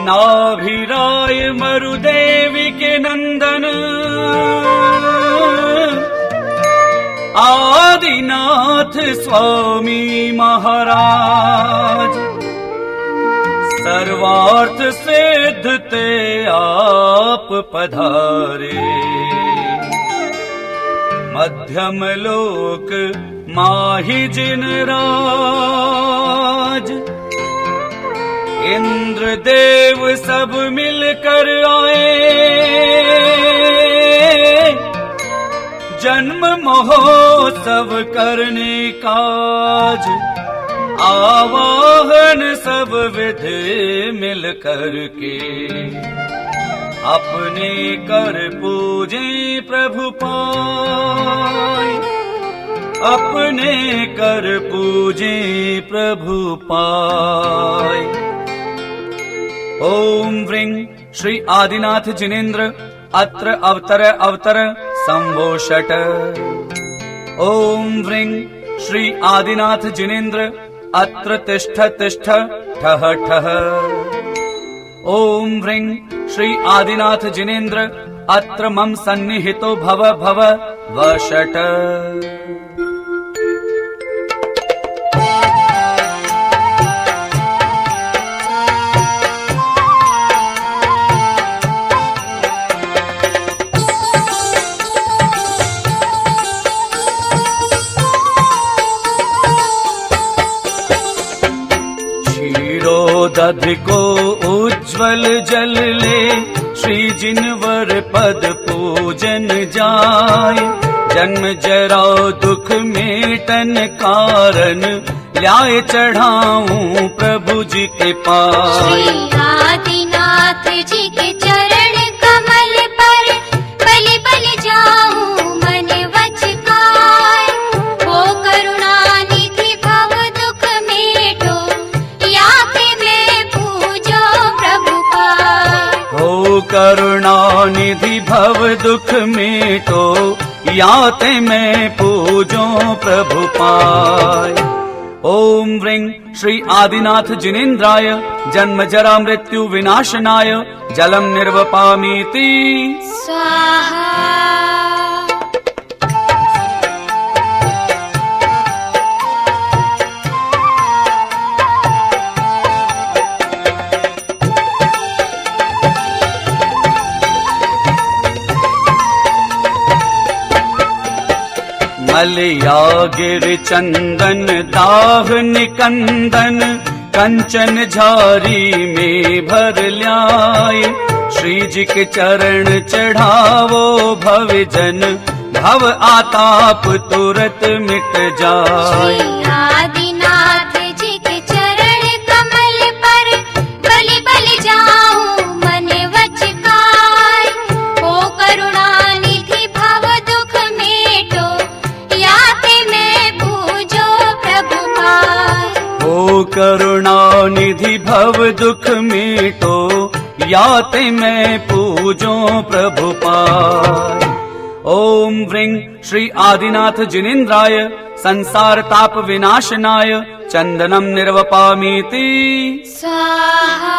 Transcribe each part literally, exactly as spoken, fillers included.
नाभिराय मरुदेवी के नंदन आदिनाथ स्वामी महाराज, सर्वार्थ सिद्ध ते आप पधारे। मध्यम लोक माहि जिन राज, इंद्र देव सब मिलकर आए। जन्म महोत्सव करने काज, आवाहन सब विधि मिल कर के। अपने कर पूजे प्रभु पाए, अपने कर पूजे प्रभु पाए। ओम व्रीं श्री आदिनाथ जिनेन्द्र अत्र अवतर अवतर संभो षट। ओम व्रीं श्री आदिनाथ जिनेन्द्र अत्र तिष्ठ तिष्ठ ठह ठह। ओम व्रीं श्री आदिनाथ जिनेन्द्र अत्र मम सन्निहितो भव भव वषट। दधि को उज्ज्वल जल ले, श्री जिनवर पद पूजन जाय। जन्म जरा दुख मेटन कारण, ल्याय चढ़ाऊं प्रभु जी के पास। श्री आदिनाथ जी के चरण कमल पर, बलि बलि जाऊं मन वच काय। ओ करुणा निधि भव दुख मेटो, याते मैं पूजो प्रभु पाय। हो करुणा निधि भव दुख मेटो, याते मैं पूजो प्रभु पाय। ओम व्रीं श्री आदिनाथ जिनेन्द्राय, जन्म जरा मृत्यु विनाशनाय। जलम निर्वपामीति स्वाहा। मलया गिर चंदन दाह निकंदन, कंचन झारी में भर ल्याय। श्री जी के चरण चढ़ावो भवजन, भव आताप तुरत मिट जाय। श्री आदिनाथ जी के चरण कमल पर, बलि बलि जाऊं मन वच काय। ओ करुणा निधि भव दुख मेटो, याते मैं पूजो प्रभु पाय। ओ करुणा निधि भव दुख मेटो, याते मैं पूजो प्रभु पाय। ओम व्रीं श्री आदिनाथ जिनेन्द्राय, संसार ताप विनाशनाय। चंदनम निर्वपामीति स्वाहा।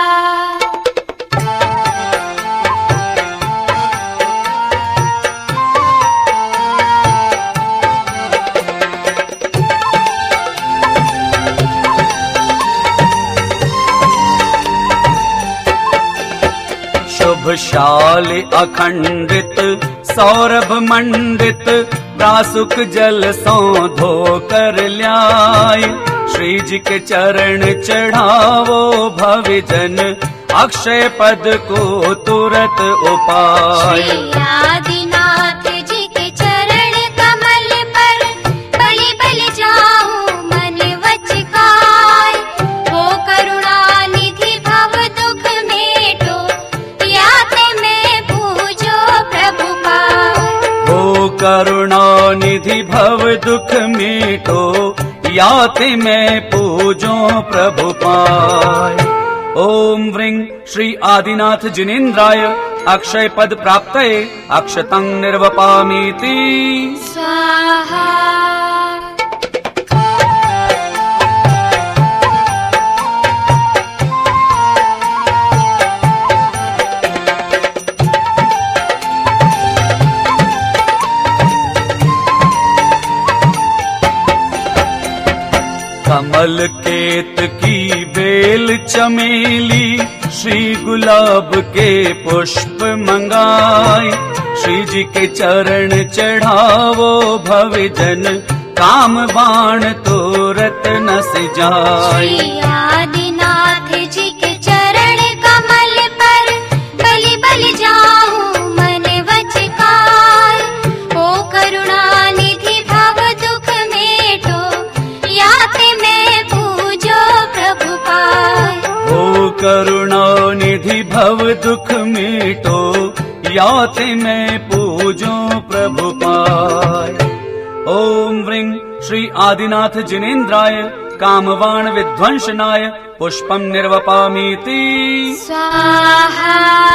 शुभशाल अखंडित सौरभ मंडित, प्रासुक जल सो धो कर ल्याय। श्री जी के चरण चढ़ावो भवजन, अक्षय पद को तुरत उपाय। श्री आदिनाथ जी के चरण कमल पर, बलि बलि जाऊं मन वच काय। ओ करुणा निधि भव दुख मेटो, याते मैं पूजो प्रभु पाय। हो करुणा निधि भव दुख मेटो, याते मैं पूजो प्रभु पाय। ओम व्रीं श्री आदिनाथ जिनेन्द्राय, अक्षय पद प्राप्तये अक्षतं निर्वपामीति स्वाहा। केत की बेल चमेली श्री गुलाब के पुष्प मंगाए। श्री जी के चरण चढ़ावो भवजन काम बाण तोरत न जाए। श्री आदिनाथ जी के चरण कमल पर बलि बलि जाऊं मन वच काय। ओ करुणा निधि भव दुख मेटो याते मैं पूजो प्रभु पाय। ओ करुणा निधि भव दुख मेटो याते मैं पूजो प्रभु पाय। ओम व्रीं श्री आदिनाथ जिनेन्द्राय कामवाण विध्वंसनाय पुष्पम निर्वपामीति स्वाहा।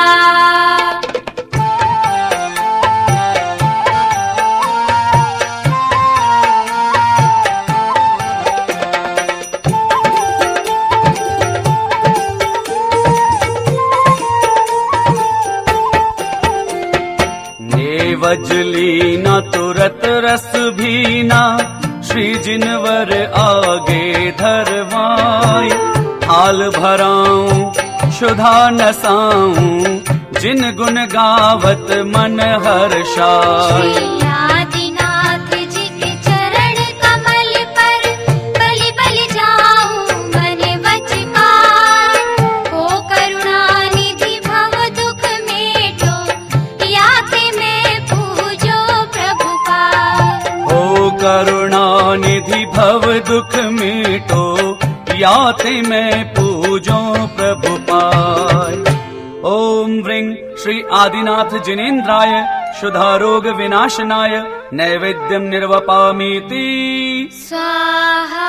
वजली न तुरत रस भीना श्री जिनवर आगे धरवाए। हाल भराऊं शुधा नसाऊं जिन गुण गावत मन हर्षाय। श्री आदिनाथ जी के चरण कमल पर बलि बलि जाऊं मन वच काय। ओ करुणा निधि भव दुख मेटो याते मैं पूजो प्रभु पाय। ओ करुणा निधि भव दुख मेटो याते मैं पूजो प्रभु पाय। ओम व्रीं श्री आदिनाथ जिनेन्द्राय शुद्धा रोग विनाशनाय नैवेद्यम निर्वपामीति स्वाहा।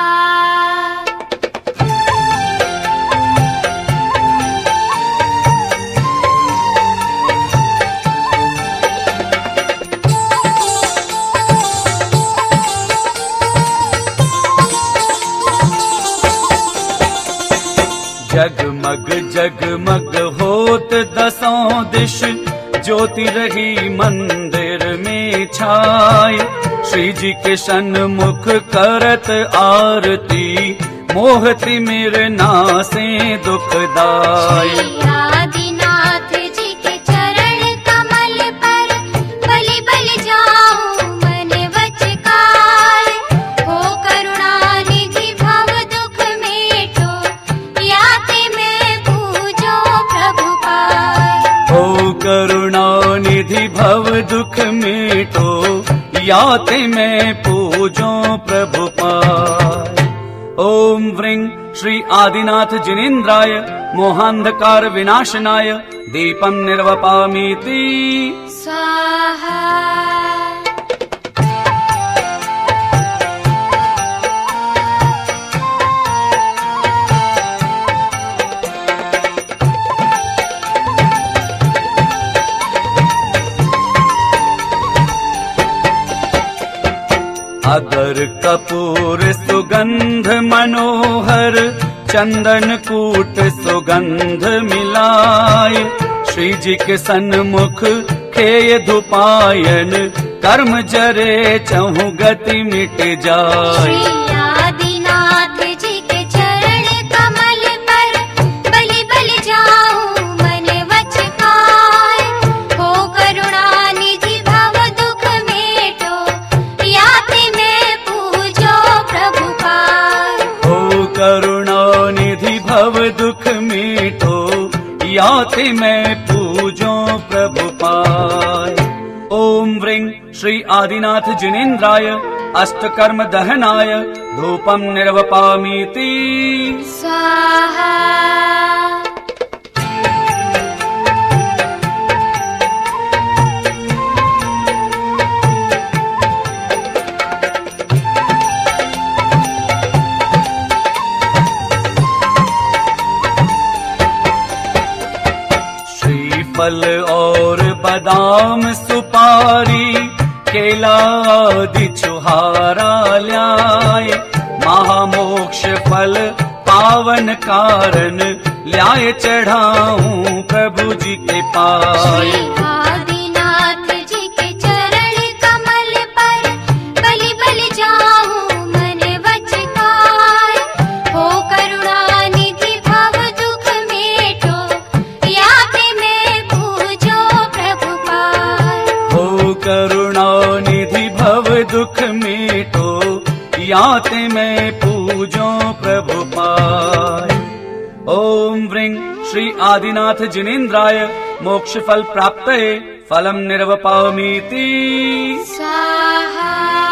जगमग जगमग होत दसों दिश ज्योति रही मंदिर में छाय। श्री जी के सन्मुख करत आरती मोहति मेरे नासे दुखदाय। श्री आदिनाथ जी के चरण कमल पर बलि बलि जाऊं मन वच काय। ओ करुणा निधि भव दुख मेटो याते मैं पूजो प्रभु पाय। ओ करुणा निधि भव दुख मेटो याते मैं पूजो प्रभु पाय। ओम व्रीं श्री आदिनाथ जिनेन्द्राय मोहांधकार विनाशनाय दीपम निर्वपामीति स्वाहा। अगर कपूर सुगंध मनोहर चंदन कूट सुगंध मिलाय। श्री जी के सन्मुख खेय धुपायन कर्म जरे चहु गति मिट जाय। श्री आदिनाथ जी के चरण कमल पर बलि बलि जाऊं मन वच काय। हो करुणा निधि भव दुख मेटो याते मैं पूजो प्रभु पाय। हो करुणा निधि भव दुख मेटो याते मैं पूजो प्रभु पाय। ओम व्रीं श्री आदिनाथ जिनेन्द्राय अष्टकर्म दहनाय धूपम निर्वपामीति स्वाहा। फल और बादाम सुपारी केला आदि छुहारा ल्याय। महामोक्ष फल पावन कारण ल्याय चढ़ाऊं प्रभु जी के पाय। श्री आदिनाथ जी के चरण कमल पर बलि बलि जाऊं मन वच काय। हो पाए। ओम व्रीं श्री आदिनाथ जिनेन्द्राय मोक्ष फल प्राप्तये फलम निर्वपामीति स्वाहा।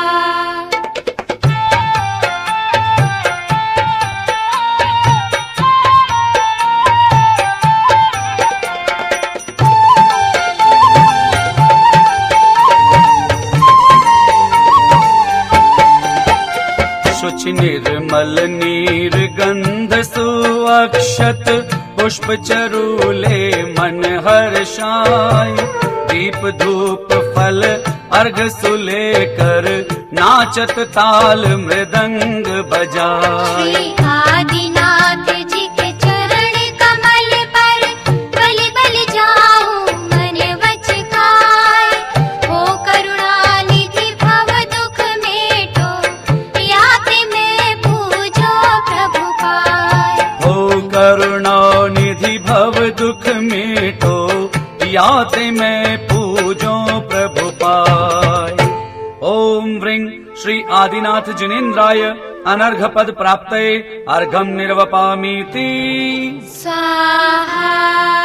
शुचि निर्मल नीर गंध सुअक्षत पुष्प चरूले मन हर्षाय। दीप धूप फल अर्घ सुलेकर नाचत ताल मृदंग बजाय। श्री आदिनाथ जी के चरण कमल पर बलि बलि जाऊं मन वच खाए। हो करुणानिधि भव दुख मेटो याते मैं पूजो प्रभु पाए। हो करुणानिधि भव दुख मेटो याते मैं पूजो प्रभु पाए। ओम व्रीं श्री आदिनाथ जिनेन्द्राय अनर्घ पद प्राप्तये अर्घम निर्वपामीति स्वाहा।